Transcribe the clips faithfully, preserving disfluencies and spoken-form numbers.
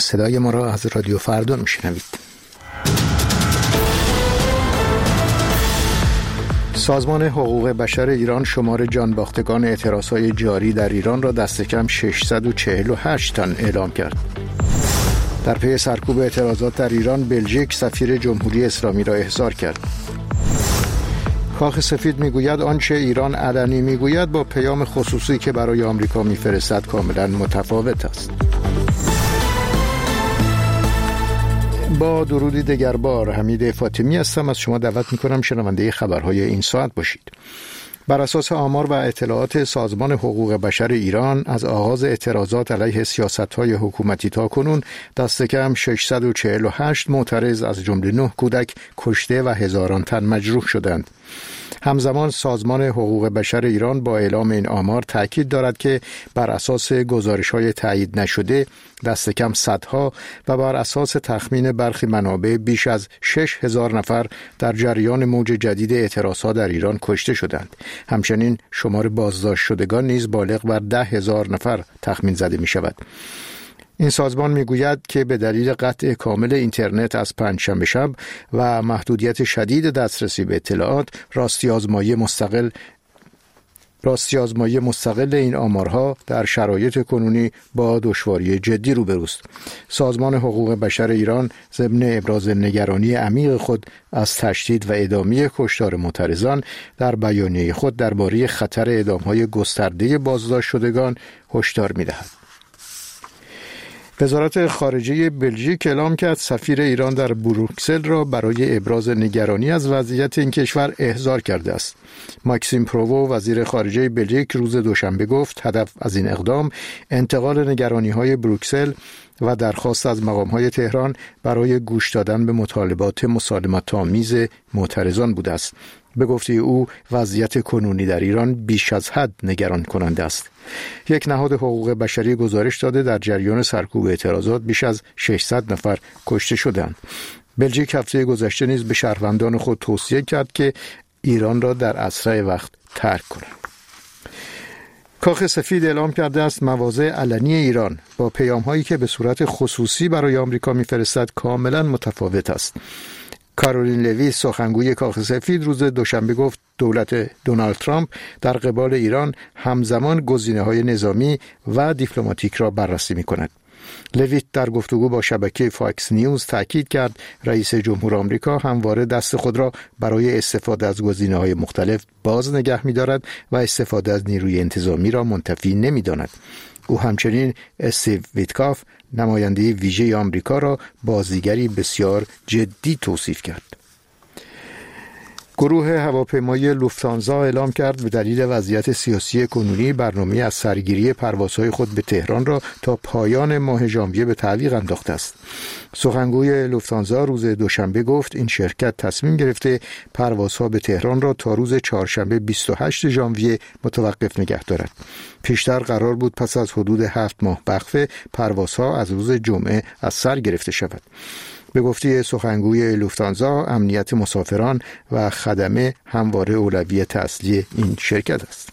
صدای ما را از رادیو فردون میشنوید. سازمان حقوق بشر ایران شمار جانباختگان اعتراضهای جاری در ایران را دست کم ششصد و چهل و هشت تن اعلام کرد. در پی سرکوب اعتراضات در ایران، بلژیک سفیر جمهوری اسلامی را احضار کرد. کاخ سفید میگوید آنچه ایران علنی میگوید با پیام خصوصی که برای آمریکا میفرستد کاملا متفاوت است. با درودی دگربار، حمید فاطمی هستم. از شما دعوت میکنم شنونده خبرهای این ساعت باشید. بر اساس آمار و اطلاعات سازمان حقوق بشر ایران، از آغاز اعتراضات علیه سیاست‌های حکومتی تا کنون دست کم ششصد و چهل و هشت معترض از جمله نه کودک کشته و هزاران تن مجروح شدند. همزمان سازمان حقوق بشر ایران با اعلام این آمار تاکید دارد که بر اساس گزارش‌های تایید نشده دست کم صدها و بر اساس تخمین برخی منابع بیش از شش هزار نفر در جریان موج جدید اعتراضات در ایران کشته شدند. همچنین شمار بازداشت شدگان نیز بالغ بر ده هزار نفر تخمین زده می شود. این سازمان میگوید که به دلیل قطع کامل اینترنت از پنجشنبه شب و محدودیت شدید دسترسی به اطلاعات، راستی آزمایی مستقل راستی آزمایی مستقل این آمارها در شرایط کنونی با دشواری جدی روبروست. سازمان حقوق بشر ایران ضمن ابراز نگرانی عمیق خود از تشدید و ادامه کشتار معترضان در بیانیه خود درباره خطر اعدام‌های گسترده بازداشت شدگان هشدار می‌دهد. وزارت خارجه بلژیک اعلام کرد سفیر ایران در بروکسل را برای ابراز نگرانی از وضعیت این کشور احضار کرده است. ماکسیم پروو، وزیر خارجه بلژیک، روز دوشنبه گفت هدف از این اقدام انتقال نگرانی‌های بروکسل و درخواست از مقام‌های تهران برای گوش دادن به مطالبات مسالمت‌آمیز معترضان بوده است. به گفته او وضعیت کنونی در ایران بیش از حد نگران کننده است. یک نهاد حقوق بشری گزارش داده در جریان سرکوب اعتراضات بیش از ششصد نفر کشته شدند. بلژیک هفته گذشته نیز به شهروندان خود توصیه کرد که ایران را در اسرع وقت ترک کنند. کاخ سفید اعلام کرده است مواضع علنی ایران با پیام‌هایی که به صورت خصوصی برای آمریکا می‌فرستد کاملا متفاوت است. کارولین لوی، سخنگوی کاخ سفید، روز دوشنبه گفت دولت دونالد ترامپ در قبال ایران همزمان گزینه‌های نظامی و دیپلماتیک را بررسی می‌کند. لویت در گفتگو با شبکه فاکس نیوز تاکید کرد رئیس جمهور آمریکا همواره دست خود را برای استفاده از گزینه‌های مختلف باز نگه می‌دارد و استفاده از نیروی انتظامی را منتفی نمی‌داند. او همچنین استیو ویتکاف، نماینده ویژه آمریکا، را بازیگری بسیار جدی توصیف کرد. گروه هواپیمایی لوفتانزا اعلام کرد به دلیل وضعیت سیاسی کنونی برنامه از سرگیری پروازهای خود به تهران را تا پایان ماه ژانویه به تعویق انداخته است. سخنگوی لوفتانزا روز دوشنبه گفت این شرکت تصمیم گرفته پروازها به تهران را تا روز چهارشنبه بیست و هشتم ژانویه متوقف نگه دارد. پیشتر قرار بود پس از حدود هفت ماه وقفه پروازها از روز جمعه از سر گرفته شود. به گفته سخنگوی لوفتانزا، امنیت مسافران و خدمه همواره اولویت اصلی این شرکت است.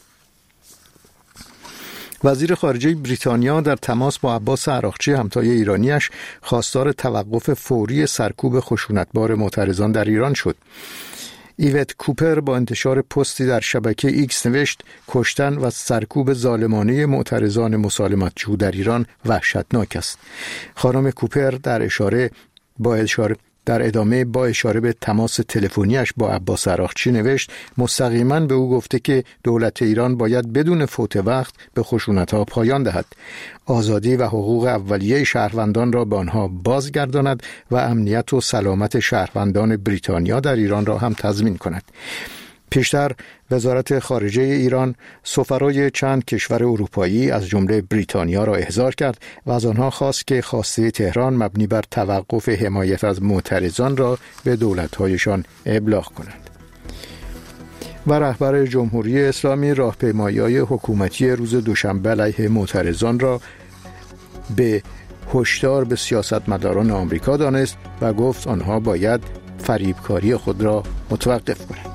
وزیر خارجه بریتانیا در تماس با عباس عراقچی، همتای ایرانیش، خواستار توقف فوری سرکوب خشونتبار معترضان در ایران شد. ایوت کوپر با انتشار پستی در شبکه ایکس نوشت کشتن و سرکوب ظالمانه معترضان مسالمت‌جو در ایران وحشتناک است. خانم کوپر در اشاره با اشاره در ادامه با اشاره به تماس تلفنیش با عباس عراقچی نوشت مستقیما به او گفته که دولت ایران باید بدون فوت وقت به خشونت‌ها پایان دهد، آزادی و حقوق اولیه شهروندان را به آنها بازگرداند و امنیت و سلامت شهروندان بریتانیا در ایران را هم تضمین کند. پیشتر وزارت خارجه ایران سفرای چند کشور اروپایی از جمله بریتانیا را احضار کرد و از آنها خواست که خواسته تهران مبنی بر توقف حمایت از معترضان را به دولت‌هایشان ابلاغ کنند. و رهبر جمهوری اسلامی راهپیمایی‌های حکومتی روز دوشنبه علیه معترضان را به هشدار به سیاستمداران آمریکا دانست و گفت آنها باید فریبکاری خود را متوقف کنند.